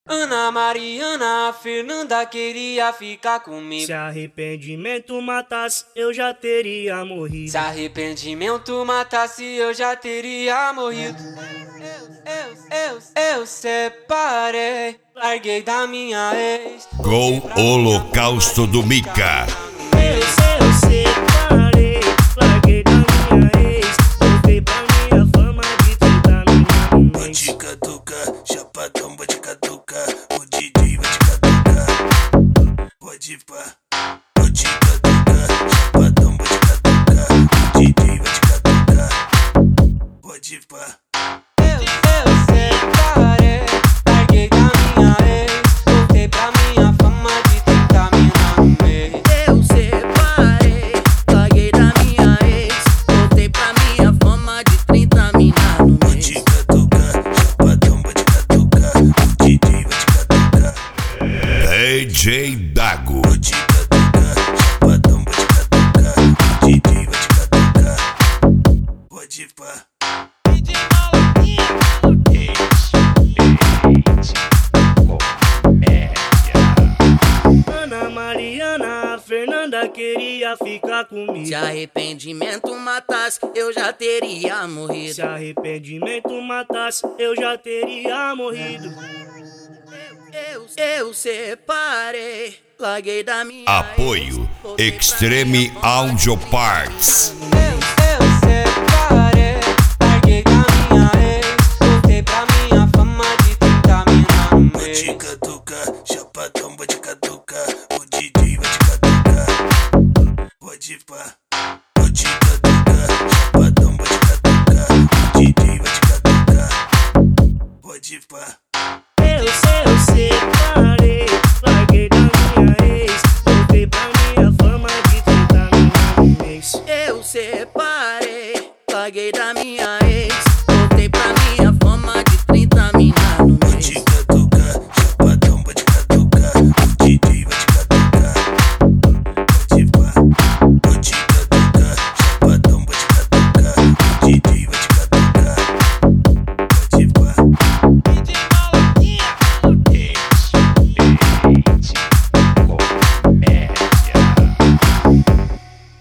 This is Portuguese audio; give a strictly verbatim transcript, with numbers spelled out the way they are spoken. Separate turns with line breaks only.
Ana Mariana, a Fernanda queria ficar comigo.
Se arrependimento matasse, eu já teria morrido.
Se arrependimento matasse, eu já teria morrido. Eu, eu, eu, eu separei, larguei da minha ex.
Com o Holocausto do Mika.
Eu, eu separei, larguei da minha ex. Voltei pra minha fama de tentar me
Vou te catucar, chapadão, vou te catucar. O D J vai te catucar. Pode pá. Vou te catucar, chapadão, vou te catucar. O D J vai te catucar. Pode pá.
Eu, eu separei, larguei da minha ex. Voltei pra minha fama de tentar me namei.
Eu separei, larguei da minha ex. Voltei pra minha fama de trinta mina no
Vou
mês.
te catucar, chapadão, vou te catucar. O D J vai te catucar.
D J Dago.
Vou te catucar, chapadão, vou te catucar. O D J vai te catucar. Pode pá.
Ana Mariana, a Fernanda queria ficar comigo.
Se arrependimento matasse, eu já teria morrido.
Se arrependimento matasse, eu já teria morrido.
Eu, eu separei, larguei da minha
Apoio
ex. Voltei pra
Extreme
minha fama de
Audio
trinta
Parts.
mina no mês.
Eu, eu separei, larguei da minha ex. Voltei pra minha fama de tentar me
Vou te
namei.
catucar, chapadão, vou te catucar. O D J vai te catucar. Pode pá. Vou te catucar, chapadão, vou te catucar. O D J vai te catucar. Pode pá.
Eu, eu separei, larguei da minha ex. Voltei pra minha fama de tentar me namei.
Eu separei, larguei da minha